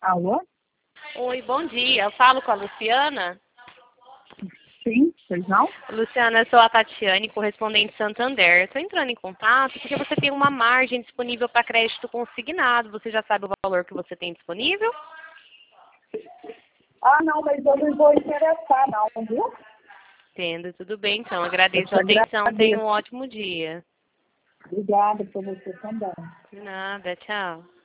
Alô? Oi, bom dia. Eu falo com a Luciana. Sim, pois não? Luciana, eu sou a Tatiane, correspondente Santander. Estou entrando em contato porque você tem uma margem disponível para crédito consignado. Você já sabe o valor que você tem disponível? Ah, não, mas eu não vou interessar, não, viu? Entendo, tudo bem então. Eu Agradeço te a atenção. Tenha um agradeço. ótimo dia. Obrigada por você também. De nada, tchau.